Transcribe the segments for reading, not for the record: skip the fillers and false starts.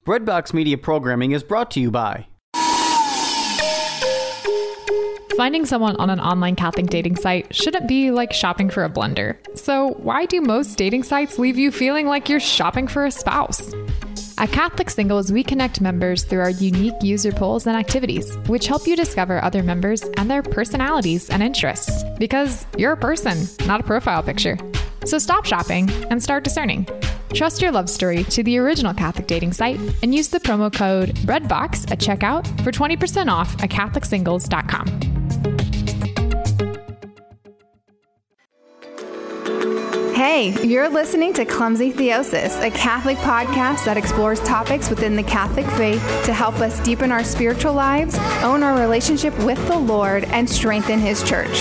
Breadbox Media programming is brought to you by... Finding someone on an online Catholic dating site shouldn't be like shopping for a blender. So why do most dating sites leave you feeling like you're shopping for a spouse? At Catholic Singles, we connect members through our unique user polls and activities, which help you discover other members and their personalities and interests. Because you're a person, not a profile picture. So stop shopping and start discerning. Trust your love story to the original Catholic dating site and use the promo code BREADBOX at checkout for 20% off at CatholicSingles.com. Hey, you're listening to Clumsy Theosis, a Catholic podcast that explores topics within the Catholic faith to help us deepen our spiritual lives, own our relationship with the Lord, and strengthen His church.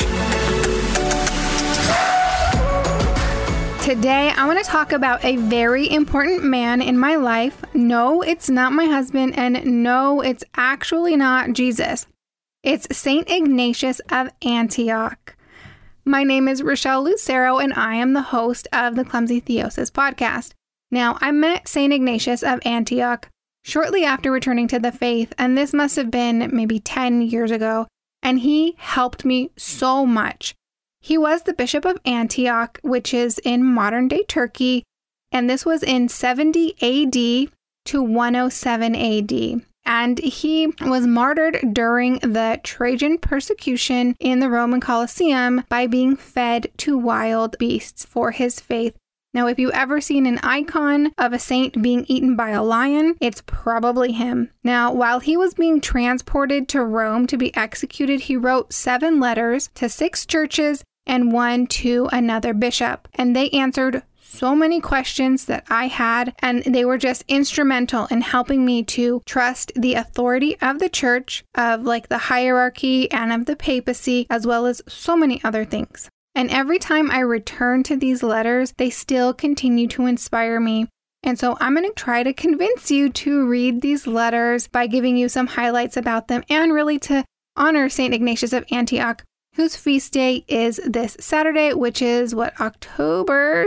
Today, I want to talk about a very important man in my life. No, it's not my husband, and no, it's actually not Jesus. It's St. Ignatius of Antioch. My name is Rochelle Lucero, and I am the host of the Clumsy Theosis podcast. Now, I met St. Ignatius of Antioch shortly after returning to the faith, and this must have been maybe 10 years ago, and he helped me so much. He was the Bishop of Antioch, which is in modern-day Turkey, and this was in 70 AD to 107 AD. And he was martyred during the Trajan persecution in the Roman Colosseum by being fed to wild beasts for his faith. Now, if you've ever seen an icon of a saint being eaten by a lion, it's probably him. Now, while he was being transported to Rome to be executed, he wrote 7 letters to 6 churches and 1 to another bishop. And they answered so many questions that I had, and they were just instrumental in helping me to trust the authority of the church, of like the hierarchy and of the papacy, as well as so many other things. And every time I return to these letters, they still continue to inspire me. And so I'm going to try to convince you to read these letters by giving you some highlights about them and really to honor St. Ignatius of Antioch, whose feast day is this Saturday, which is October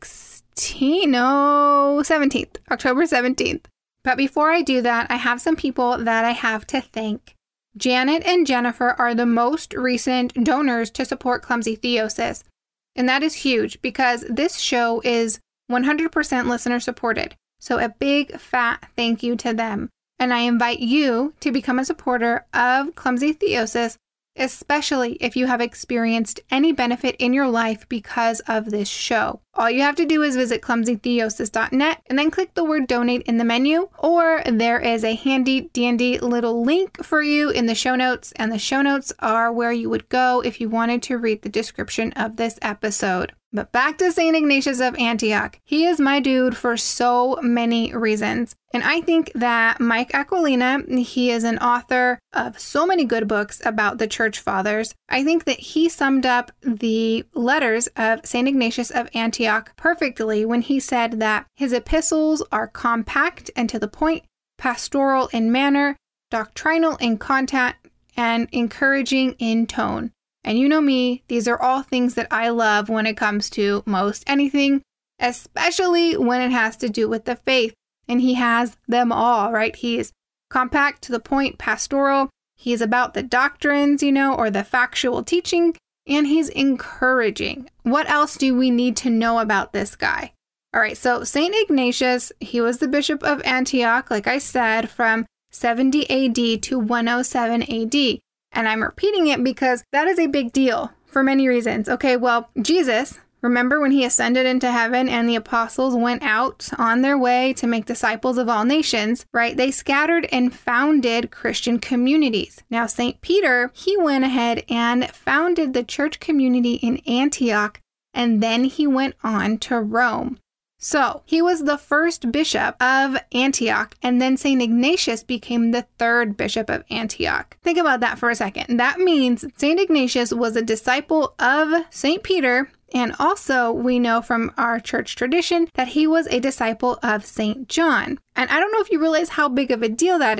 17th. But before I do that, I have some people that I have to thank. Janet and Jennifer are the most recent donors to support Clumsy Theosis. And that is huge because this show is 100% listener supported. So a big fat thank you to them. And I invite you to become a supporter of Clumsy Theosis, especially if you have experienced any benefit in your life because of this show. All you have to do is visit clumsytheosis.net and then click the word donate in the menu, or there is a handy dandy little link for you in the show notes, and the show notes are where you would go if you wanted to read the description of this episode. But back to St. Ignatius of Antioch. He is my dude for so many reasons. And I think that Mike Aquilina, he is an author of so many good books about the church fathers. I think that he summed up the letters of St. Ignatius of Antioch perfectly when he said that his epistles are compact and to the point, pastoral in manner, doctrinal in content, and encouraging in tone. And you know me, these are all things that I love when it comes to most anything, especially when it has to do with the faith. And he has them all, right? He is compact, to the point, pastoral. He's about the doctrines, or the factual teaching, and he's encouraging. What else do we need to know about this guy? All right, so St. Ignatius, he was the Bishop of Antioch, like I said, from 70 AD to 107 AD. And I'm repeating it because that is a big deal for many reasons. Okay, well, Jesus, remember when he ascended into heaven and the apostles went out on their way to make disciples of all nations, right? They scattered and founded Christian communities. Now, St. Peter, he went ahead and founded the church community in Antioch, and then he went on to Rome. So he was the first bishop of Antioch, and then St. Ignatius became the 3rd bishop of Antioch. Think about that for a second. That means St. Ignatius was a disciple of St. Peter, and also we know from our church tradition that he was a disciple of St. John. And I don't know if you realize how big of a deal that is.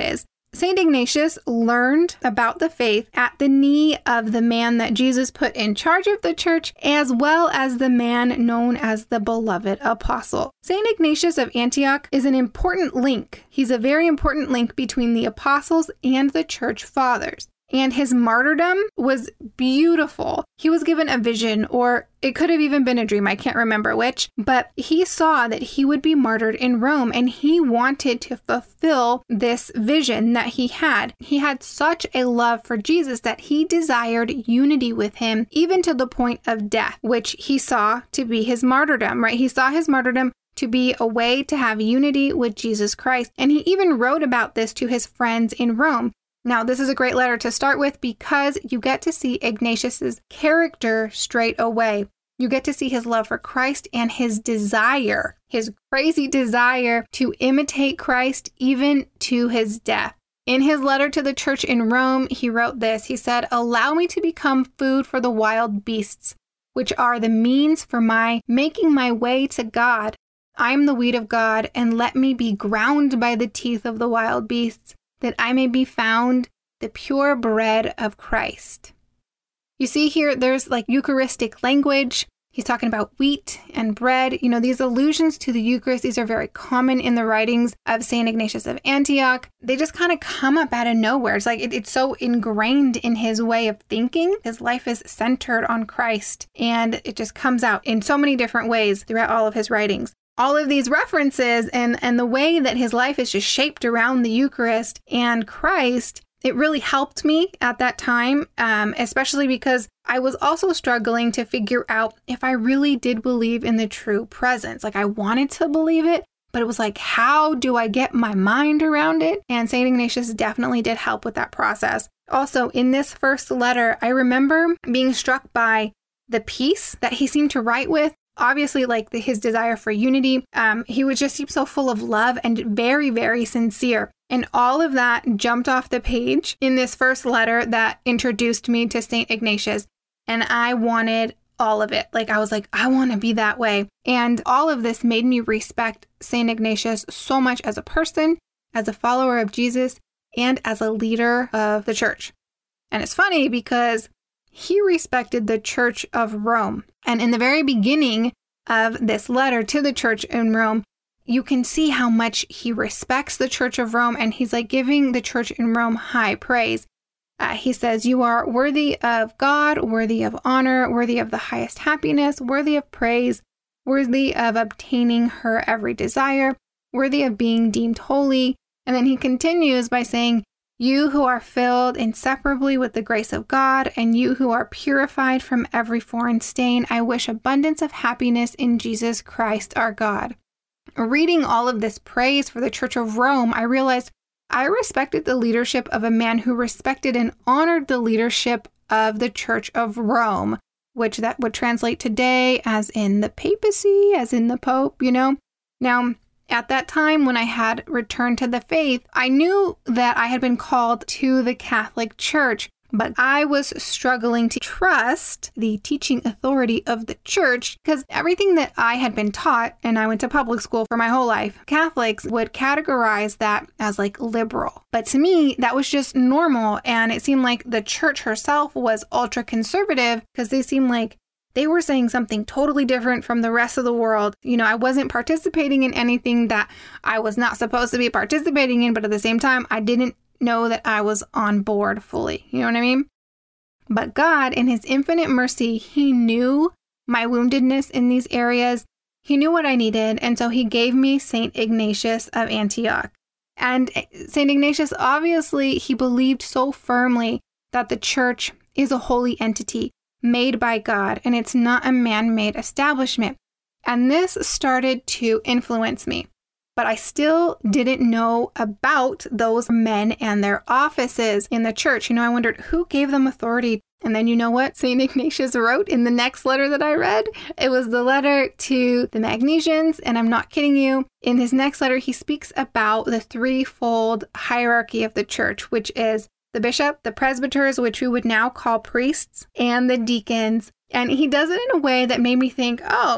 St. Ignatius learned about the faith at the knee of the man that Jesus put in charge of the church, as well as the man known as the beloved apostle. St. Ignatius of Antioch is an important link. He's a very important link between the apostles and the church fathers. And his martyrdom was beautiful. He was given a vision, or it could have even been a dream. I can't remember which, but he saw that he would be martyred in Rome, and he wanted to fulfill this vision that he had. He had such a love for Jesus that he desired unity with him, even to the point of death, which he saw to be his martyrdom, right? He saw his martyrdom to be a way to have unity with Jesus Christ. And he even wrote about this to his friends in Rome. Now, this is a great letter to start with because you get to see Ignatius's character straight away. You get to see his love for Christ and his desire, his crazy desire to imitate Christ even to his death. In his letter to the church in Rome, he wrote this. He said, "Allow me to become food for the wild beasts, which are the means for my making my way to God. I am the wheat of God, and let me be ground by the teeth of the wild beasts, that I may be found the pure bread of Christ." You see here, there's like Eucharistic language. He's talking about wheat and bread. You know, these allusions to the Eucharist, these are very common in the writings of St. Ignatius of Antioch. They just kind of come up out of nowhere. It's like it's so ingrained in his way of thinking. His life is centered on Christ, and it just comes out in so many different ways throughout all of his writings. All of these references and the way that his life is just shaped around the Eucharist and Christ, it really helped me at that time, especially because I was also struggling to figure out if I really did believe in the true presence. Like I wanted to believe it, but it was like, how do I get my mind around it? And St. Ignatius definitely did help with that process. Also, in this first letter, I remember being struck by the peace that he seemed to write with. Obviously, like his desire for unity, he would just seem so full of love and very, very sincere. And all of that jumped off the page in this first letter that introduced me to St. Ignatius. And I wanted all of it. Like, I was like, I want to be that way. And all of this made me respect St. Ignatius so much as a person, as a follower of Jesus, and as a leader of the church. And it's funny because he respected the Church of Rome. And in the very beginning of this letter to the church in Rome, you can see how much he respects the Church of Rome, and he's like giving the church in Rome high praise. He says, "You are worthy of God, worthy of honor, worthy of the highest happiness, worthy of praise, worthy of obtaining her every desire, worthy of being deemed holy." And then he continues by saying, "You who are filled inseparably with the grace of God, and you who are purified from every foreign stain, I wish abundance of happiness in Jesus Christ our God." Reading all of this praise for the Church of Rome, I realized I respected the leadership of a man who respected and honored the leadership of the Church of Rome, which that would translate today as in the papacy, as in the Pope, you know? Now, at that time when I had returned to the faith, I knew that I had been called to the Catholic Church, but I was struggling to trust the teaching authority of the church because everything that I had been taught, and I went to public school for my whole life, Catholics would categorize that as like liberal. But to me, that was just normal, and it seemed like the church herself was ultra conservative because they seemed like they were saying something totally different from the rest of the world. You know, I wasn't participating in anything that I was not supposed to be participating in, but at the same time, I didn't know that I was on board fully. You know what I mean? But God, in his infinite mercy, he knew my woundedness in these areas. He knew what I needed, and so he gave me St. Ignatius of Antioch. And St. Ignatius, obviously, he believed so firmly that the church is a holy entity made by God, and it's not a man-made establishment. And this started to influence me. But I still didn't know about those men and their offices in the church. You know, I wondered who gave them authority. And then you know what St. Ignatius wrote in the next letter that I read? It was the letter to the Magnesians, and I'm not kidding you. In his next letter, he speaks about the threefold hierarchy of the church, which is the bishop, the presbyters, which we would now call priests, and the deacons. And he does it in a way that made me think, oh,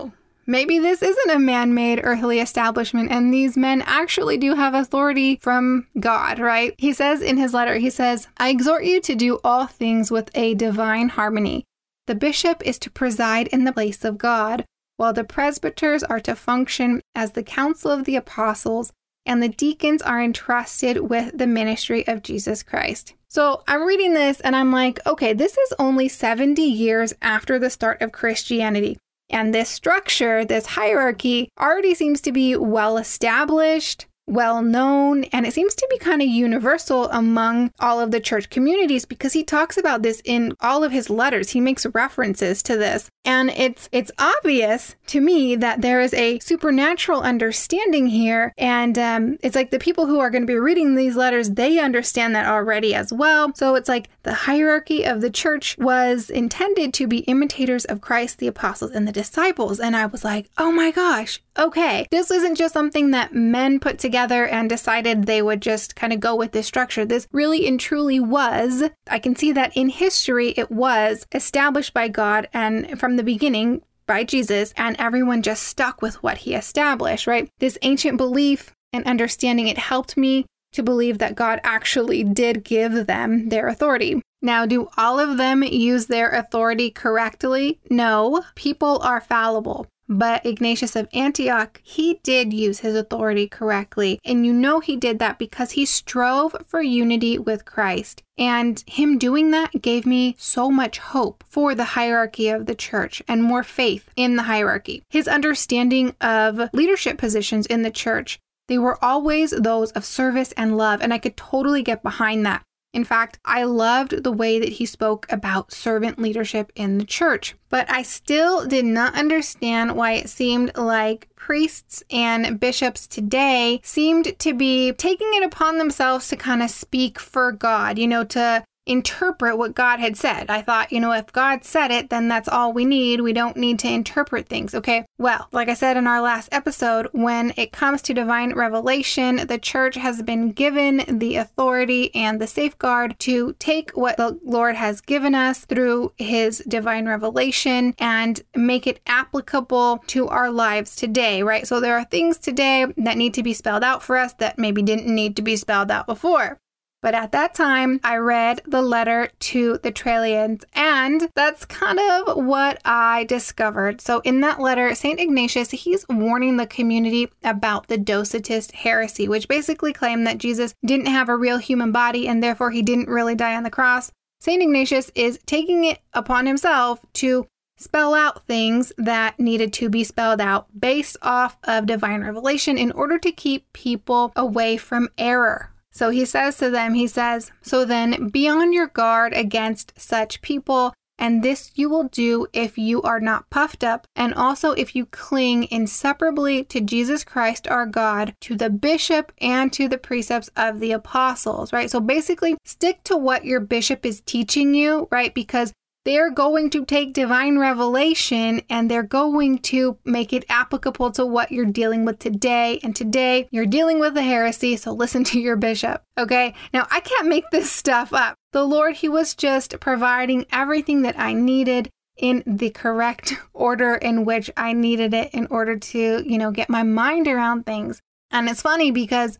maybe this isn't a man-made earthly establishment and these men actually do have authority from God, right? He says in his letter, he says, I exhort you to do all things with a divine harmony. The bishop is to preside in the place of God, while the presbyters are to function as the council of the apostles, and the deacons are entrusted with the ministry of Jesus Christ. So I'm reading this and I'm like, okay, this is only 70 years after the start of Christianity. And this structure, this hierarchy, already seems to be well established, well known, and it seems to be kind of universal among all of the church communities because he talks about this in all of his letters. He makes references to this. And it's obvious to me that there is a supernatural understanding here. And it's like the people who are going to be reading these letters, they understand that already as well. So it's like the hierarchy of the church was intended to be imitators of Christ, the apostles, and the disciples. And I was like, oh my gosh, okay. This isn't just something that men put together and decided they would just kind of go with this structure. This really and truly was. I can see that in history, it was established by God and from the beginning by Jesus, and everyone just stuck with what he established, right? This ancient belief and understanding, it helped me to believe that God actually did give them their authority. Now, do all of them use their authority correctly? No, people are fallible. But Ignatius of Antioch, he did use his authority correctly. And you know he did that because he strove for unity with Christ. And him doing that gave me so much hope for the hierarchy of the church and more faith in the hierarchy. His understanding of leadership positions in the church, they were always those of service and love. And I could totally get behind that. In fact, I loved the way that he spoke about servant leadership in the church, but I still did not understand why it seemed like priests and bishops today seemed to be taking it upon themselves to kind of speak for God, to interpret what God had said. I thought, if God said it, then that's all we need. We don't need to interpret things, okay? Well, like I said in our last episode, when it comes to divine revelation, the church has been given the authority and the safeguard to take what the Lord has given us through his divine revelation and make it applicable to our lives today, right? So there are things today that need to be spelled out for us that maybe didn't need to be spelled out before. But at that time, I read the letter to the Trallians, and that's kind of what I discovered. So in that letter, St. Ignatius, he's warning the community about the Docetist heresy, which basically claimed that Jesus didn't have a real human body and therefore he didn't really die on the cross. St. Ignatius is taking it upon himself to spell out things that needed to be spelled out based off of divine revelation in order to keep people away from error. So he says to them, so then be on your guard against such people, and this you will do if you are not puffed up, and also if you cling inseparably to Jesus Christ our God, to the bishop, and to the precepts of the apostles, right? So basically, stick to what your bishop is teaching you, right? Because they're going to take divine revelation and they're going to make it applicable to what you're dealing with today. And today you're dealing with a heresy, so listen to your bishop, okay? Now, I can't make this stuff up. The Lord, he was just providing everything that I needed in the correct order in which I needed it in order to, get my mind around things. And it's funny because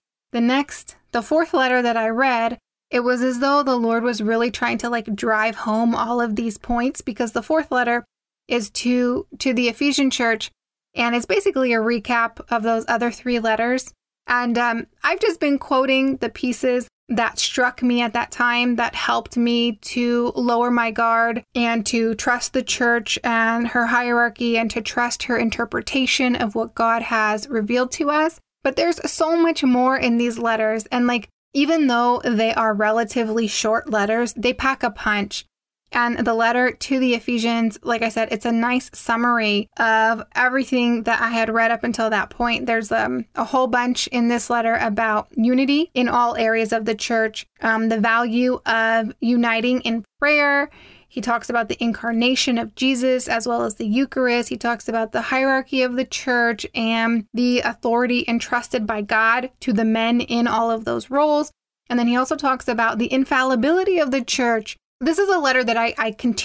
the fourth letter that I read, it was as though the Lord was really trying to drive home all of these points, because the fourth letter is to the Ephesian church, and it's basically a recap of those other three letters. And I've just been quoting the pieces that struck me at that time that helped me to lower my guard and to trust the church and her hierarchy and to trust her interpretation of what God has revealed to us. But there's so much more in these letters, and even though they are relatively short letters, they pack a punch. And the letter to the Ephesians, like I said, it's a nice summary of everything that I had read up until that point. There's a whole bunch in this letter about unity in all areas of the church, the value of uniting in prayer. He talks about the incarnation of Jesus as well as the Eucharist. He talks about the hierarchy of the church and the authority entrusted by God to the men in all of those roles. And then he also talks about the infallibility of the church. This is a letter that I continue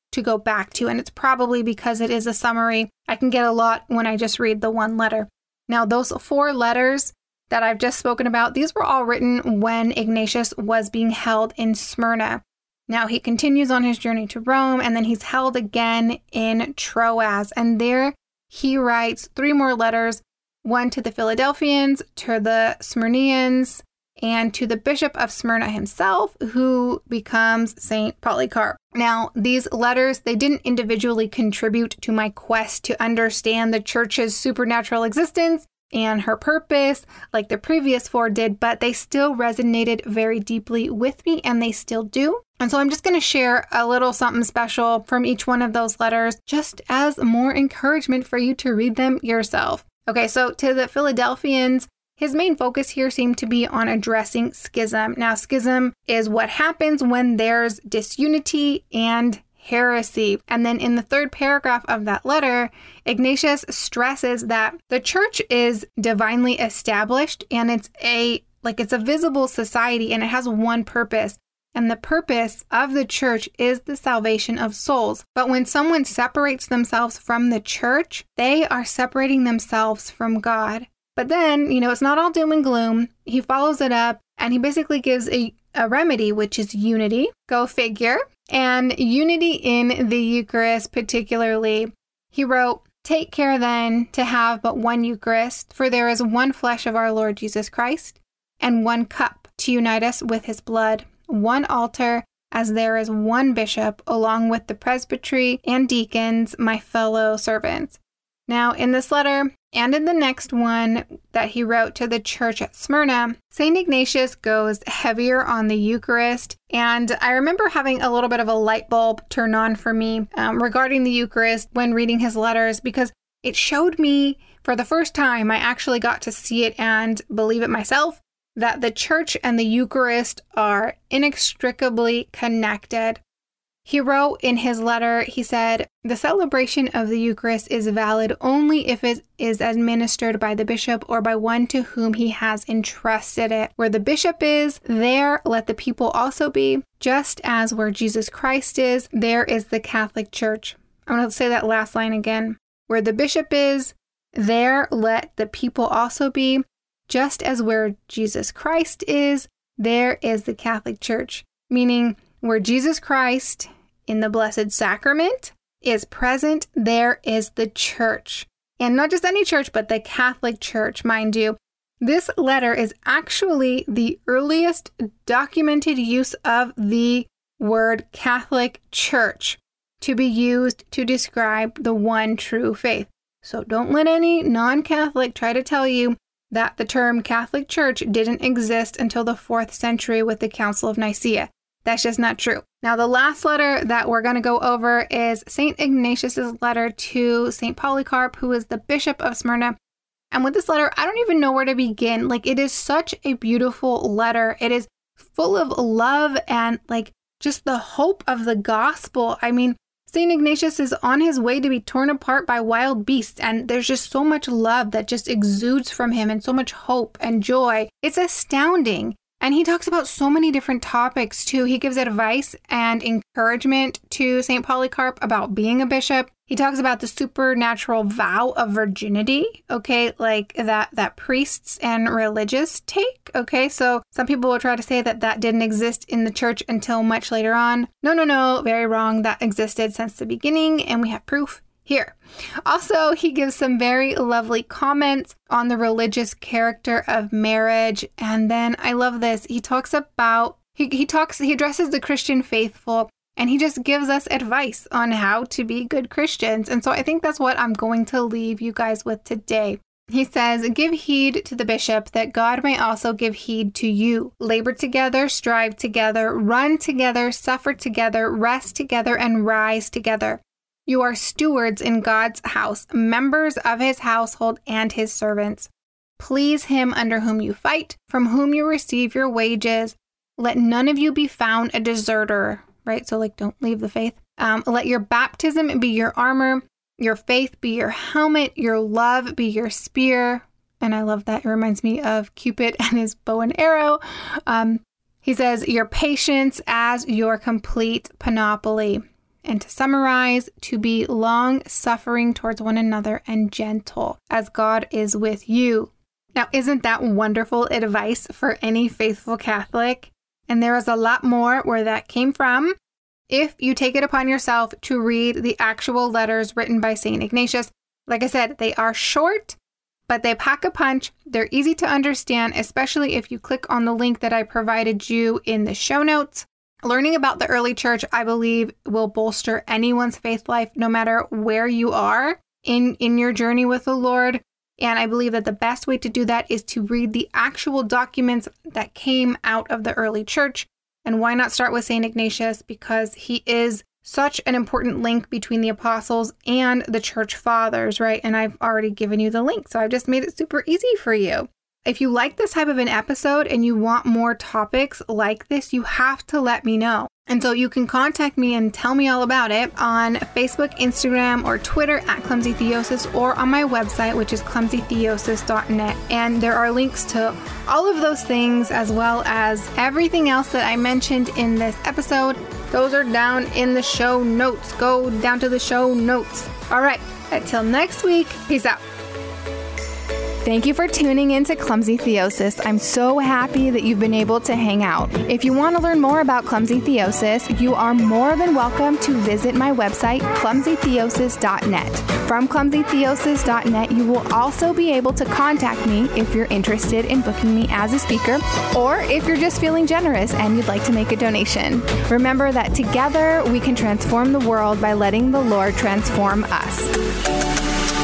to go back to. And it's probably because it is a summary. I can get a lot when I just read the one letter. Now, those 4 letters that I've just spoken about, these were all written when Ignatius was being held in Smyrna. Now, he continues on his journey to Rome, and then he's held again in Troas. And there he writes 3 more letters, one to the Philadelphians, to the Smyrnians, and to the Bishop of Smyrna himself, who becomes Saint Polycarp. Now, these letters, they didn't individually contribute to my quest to understand the church's supernatural existence and her purpose like the previous 4 did, but they still resonated very deeply with me, and they still do. And so I'm just going to share a little something special from each one of those letters, just as more encouragement for you to read them yourself. Okay, so to the Philadelphians, his main focus here seemed to be on addressing schism. Now, schism is what happens when there's disunity and heresy. And then in the 3rd paragraph of that letter, Ignatius stresses that the church is divinely established, and it's a visible society, and it has one purpose. And the purpose of the church is the salvation of souls. But when someone separates themselves from the church, they are separating themselves from God. But then, it's not all doom and gloom. He follows it up, and he basically gives a remedy, which is unity. Go figure. And unity in the Eucharist particularly. He wrote, "Take care then to have but one Eucharist, for there is one flesh of our Lord Jesus Christ, and one cup to unite us with his blood, one altar, as there is one bishop, along with the presbytery and deacons, my fellow servants." Now, in this letter, and in the next one that he wrote to the church at Smyrna, St. Ignatius goes heavier on the Eucharist. And I remember having a little bit of a light bulb turn on for me regarding the Eucharist when reading his letters, because it showed me for the first time, I actually got to see it and believe it myself, that the church and the Eucharist are inextricably connected. He wrote in his letter, he said, "The celebration of the Eucharist is valid only if it is administered by the bishop or by one to whom he has entrusted it. Where the bishop is, there let the people also be. Just as where Jesus Christ is, there is the Catholic Church." I'm going to say that last line again. Where the bishop is, there let the people also be. Just as where Jesus Christ is, there is the Catholic Church. Meaning, where Jesus Christ in the Blessed Sacrament is present, there is the church. And not just any church, but the Catholic Church, mind you. This letter is actually the earliest documented use of the word Catholic Church to be used to describe the one true faith. So don't let any non-Catholic try to tell you that the term Catholic Church didn't exist until the 4th century with the Council of Nicaea. That's just not true. Now, the last letter that we're going to go over is St. Ignatius's letter to St. Polycarp, who is the Bishop of Smyrna. And with this letter, I don't even know where to begin. It is such a beautiful letter. It is full of love and just the hope of the gospel. I mean, St. Ignatius is on his way to be torn apart by wild beasts, and there's just so much love that just exudes from him and so much hope and joy. It's astounding. And he talks about so many different topics too. He gives advice and encouragement to St. Polycarp about being a bishop. He talks about the supernatural vow of virginity, okay, that priests and religious take, okay? So some people will try to say that didn't exist in the church until much later on. No, very wrong. That existed since the beginning, and we have proof here. Also, he gives some very lovely comments on the religious character of marriage. And then I love this. He talks about, he addresses the Christian faithful, and he just gives us advice on how to be good Christians. And so I think that's what I'm going to leave you guys with today. He says, "Give heed to the bishop, that God may also give heed to you. Labor together, strive together, run together, suffer together, rest together, and rise together. You are stewards in God's house, members of his household and his servants. Please him under whom you fight, from whom you receive your wages. Let none of you be found a deserter," right? So don't leave the faith. "Let your baptism be your armor, your faith be your helmet, your love be your spear." And I love that. It reminds me of Cupid and his bow and arrow. He says, "Your patience as your complete panoply." And to summarize, to be long-suffering towards one another and gentle, as God is with you. Now, isn't that wonderful advice for any faithful Catholic? And there is a lot more where that came from if you take it upon yourself to read the actual letters written by St. Ignatius. Like I said, they are short, but they pack a punch. They're easy to understand, especially if you click on the link that I provided you in the show notes. Learning about the early church, I believe, will bolster anyone's faith life, no matter where you are in your journey with the Lord. And I believe that the best way to do that is to read the actual documents that came out of the early church. And why not start with St. Ignatius? Because he is such an important link between the apostles and the church fathers, right? And I've already given you the link, so I've just made it super easy for you. If you like this type of an episode and you want more topics like this, you have to let me know. And so you can contact me and tell me all about it on Facebook, Instagram, or Twitter at Clumsy Theosis, or on my website, which is clumsytheosis.net. And there are links to all of those things, as well as everything else that I mentioned in this episode. Those are down in the show notes. Go down to the show notes. All right, until next week, peace out. Thank you for tuning in to Clumsy Theosis. I'm so happy that you've been able to hang out. If you want to learn more about Clumsy Theosis, you are more than welcome to visit my website, clumsytheosis.net. From clumsytheosis.net, you will also be able to contact me if you're interested in booking me as a speaker, or if you're just feeling generous and you'd like to make a donation. Remember that together we can transform the world by letting the Lord transform us.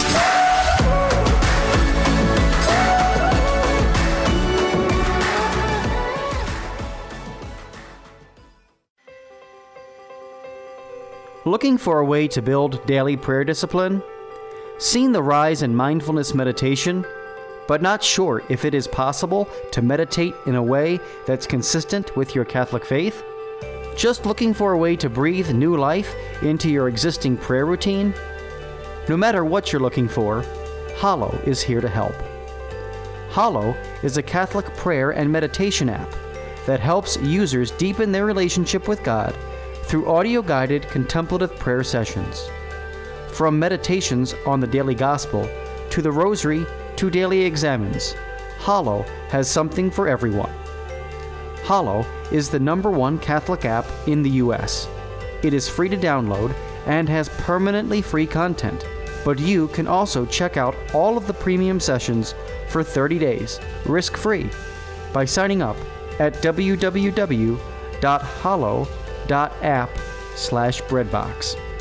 Looking for a way to build daily prayer discipline? Seen the rise in mindfulness meditation, but not sure if it is possible to meditate in a way that's consistent with your Catholic faith? Just looking for a way to breathe new life into your existing prayer routine? No matter what you're looking for, Hallow is here to help. Hallow is a Catholic prayer and meditation app that helps users deepen their relationship with God through audio-guided contemplative prayer sessions. From meditations on the daily gospel to the rosary to daily examens, Hallow has something for everyone. Hallow is the #1 Catholic app in the US. It is free to download and has permanently free content, but you can also check out all of the premium sessions for 30 days, risk-free, by signing up at www.hallow.app/breadbox.